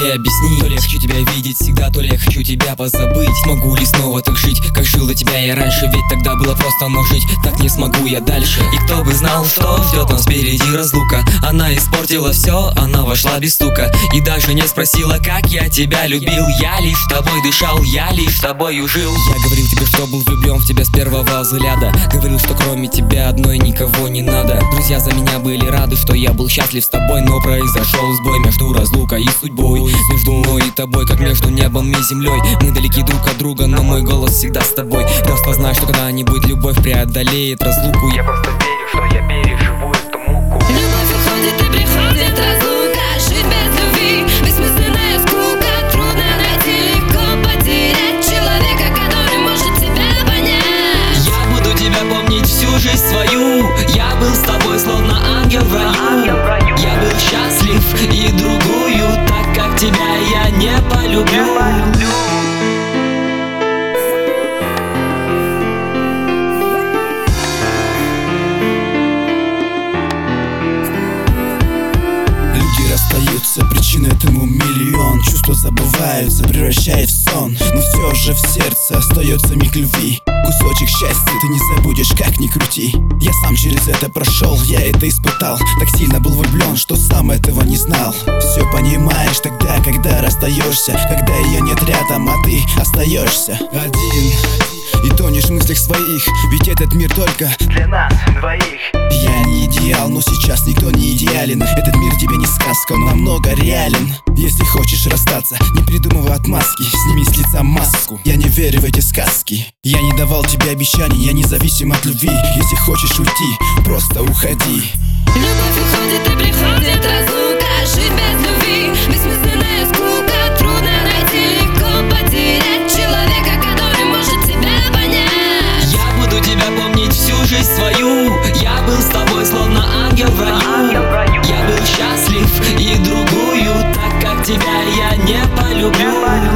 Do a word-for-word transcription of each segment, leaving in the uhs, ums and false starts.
тебе объяснить. То ли я хочу тебя видеть всегда, то ли я хочу тебя позабыть. Смогу ли снова так жить, как жил до тебя я раньше? Ведь тогда было просто, но жить так не смогу я дальше. И кто бы знал, что ждет нас впереди разлука. Она испортила все, она вошла без стука. И даже не спросила, как я тебя любил. Я лишь тобой дышал, я лишь тобою жил. Я говорил тебе, что был влюблен в тебя с первого взгляда. Говорил, что кроме тебя одной никого не надо. Друзья за меня были рады, что я был счастлив с тобой. Но произошел сбой между разлукой и судьбой. Между мной и тобой, как между небом и землей. Мы далеки друг от друга, но мой голос всегда с тобой. Просто знай, что когда-нибудь любовь преодолеет разлуку. Я просто верю, что я переживу эту муку. Любовь уходит и приходит разлука. Жить без любви бессмысленная скука. Трудно найти, легко потерять человека, который может тебя понять. Я буду тебя помнить всю жизнь свою. Я был с тобой словно ангел в раю. Я был счастлив и другую, так как тебя я не полюблю. Расстаются, причин этому миллион. Чувства забываются, превращая в сон. Но все же в сердце остается миг любви. Кусочек счастья ты не забудешь, как ни крути. Я сам через это прошел, я это испытал. Так сильно был влюблен, что сам этого не знал. Все понимаешь тогда, когда расстаешься, когда ее нет рядом, а ты остаешься один и тонешь в мыслях своих. Ведь этот мир только для нас двоих. Я не идеал, но сейчас никто не идеален. Этот мир тебе не сказка, он намного реален. Если хочешь расстаться, не придумывай отмазки. Сними с лица маску, я не верю в эти сказки. Я не давал тебе обещаний, я независим от любви. Если хочешь уйти, просто уходи. Любовь уходит и приходит разлука. Жить без любви бессмысленная скука. Трудно найти, легко потерять человека, который может тебя понять. Я буду тебя помнить всю жизнь свою. Я был с тобой словно ангел в раю. Я был счастлив и другую, так как тебя я не полюблю.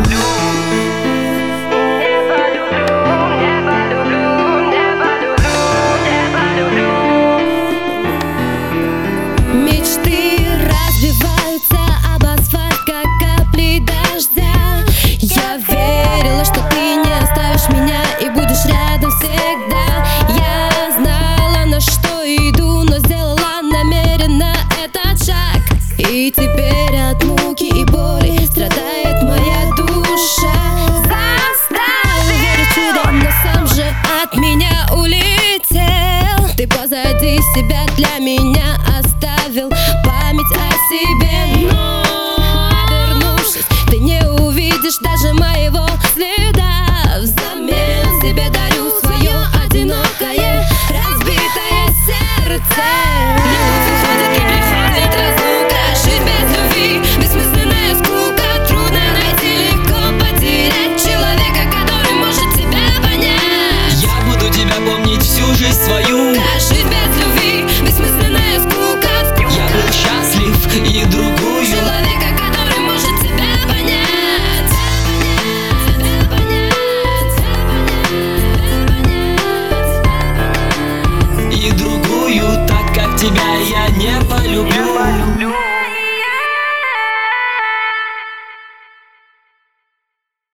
Мечты разбиваются об асфальт, как капли дождя. Я верила, что ты не оставишь меня и будешь рядом всегда. Я знала, на что иду, но сделала намеренно этот шаг. И теперь от муки и боли страдает моя душа. Заставил верить в чудо, но сам же от меня улетел. Ты позади себя для меня оставил память о себе. Но обернувшись, ты не увидишь даже моего следа. Взамен себе дарю свое одинокое разбитое сердце. Любовь уходит и приходит разлука. Жить без любви бессмысленная скука. Трудно найти, легко потерять человека, который может тебя понять. Я буду тебя помнить всю жизнь свою. Жить без любви бессмысленная скука. Я был счастлив и другую. Человека, который может тебя понять. Тебя понять, тебя понять. И другую, так как тебя я не полюблю.